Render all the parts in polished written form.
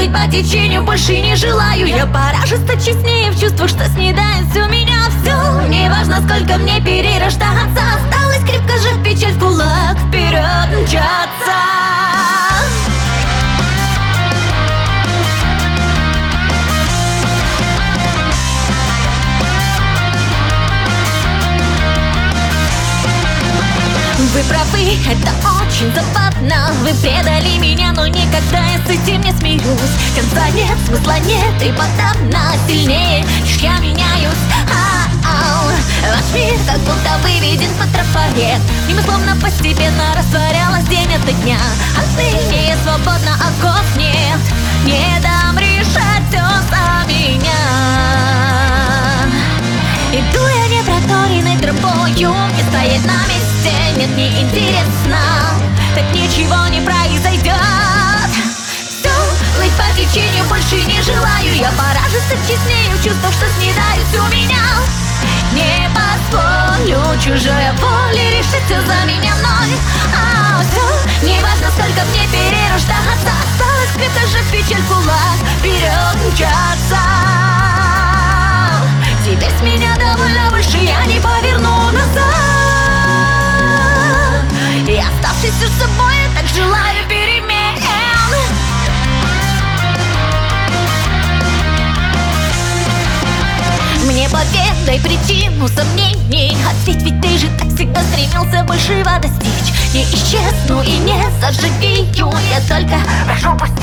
плыть по течению больше не желаю. Я пора жесточе с ней в чувствах, что снедает у меня все. Неважно, сколько мне перерождаться, осталось крепко сжать печаль в кулак, вперед мчаться. Вы правы, это очень забавно. Вы предали меня, но никогда я с этим не смирюсь. Конца нет, смысла нет, и подавно сильнее лишь я меняюсь. Ваш мир как будто выведен под трафарет, и мы словно постепенно растворялась день ото дня. Отныне я свободна, оков нет, не дам решать все за меня. Иду я непроторенной тропою, не стоять на месте, нет, не интересно, так ничего не произойдет. Все, плыть по течению больше не желаю. Я пора жесточе с нею в чувствах, что снедают у меня. Не позволю чужой воле решить все за меня мной. Все, неважно, сколько мне перерождаться, осталось крепко сжать печаль в кулак, вперед мчаться. Теперь с меня довольно, больше я не поверну назад. И оставшись с собой, я так желаю перемен. Мне поведай причину сомнений, ответь, ведь ты же так всегда стремился большего достичь. Не исчезну и не заживею, я только прошу пусти.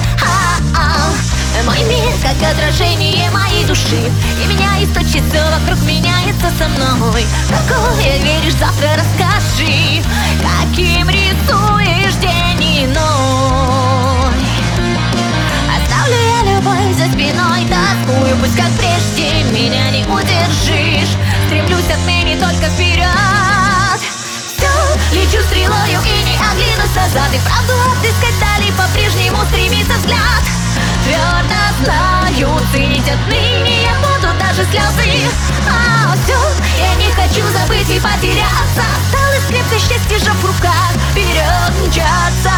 Мой мир как отражение моей души, и меняется точно все вокруг, меняется со мной. Какое веришь, завтра расскажи, каким рисуешь день иной. Оставлю я любовь за спиной, тоскую, пусть как прежде меня не удержишь. Стремлюсь отныне только вперед. Все, лечу стрелою и не оглянусь назад, и правду отыскать дали по-прежнему стремится взгляд. Твердо знаю, ценить отныне я буду даже слезы. Все, я не хочу забыть и потеряться, осталось крепко счастье сжав в руках, вперед мчаться.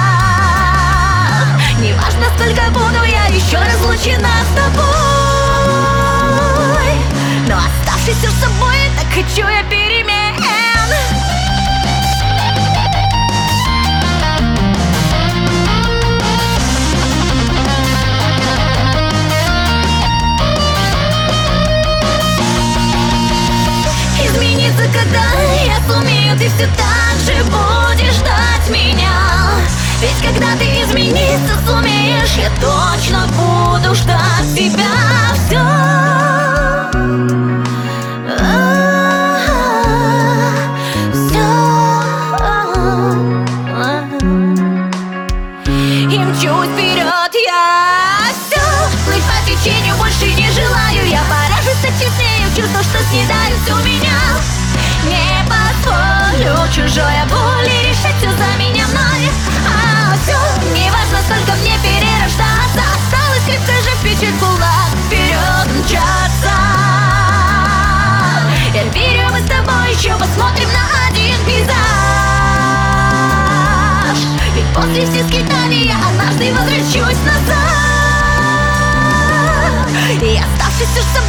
Неважно, сколько буду я еще разлучена с тобой, но оставшись с собой, так хочу я перемен. Когда я сумею, ты все так же будешь ждать меня. Ведь когда ты измениться сумеешь, я точно буду ждать тебя. Все, и мчусь вперед я. Все, плыть по течению больше не желаю. Я пора жесточе с нею в чувствах, что снедают у меня. Не позволю чужой боли решать все за меня мной. Все, неважно, сколько мне перерождаться, осталось крепко сжать печаль в кулак, вперед мчаться. Я верю, мы с тобой еще посмотрим на один пейзаж. Ведь после всех скитаний я однажды возвращусь назад. И оставшись с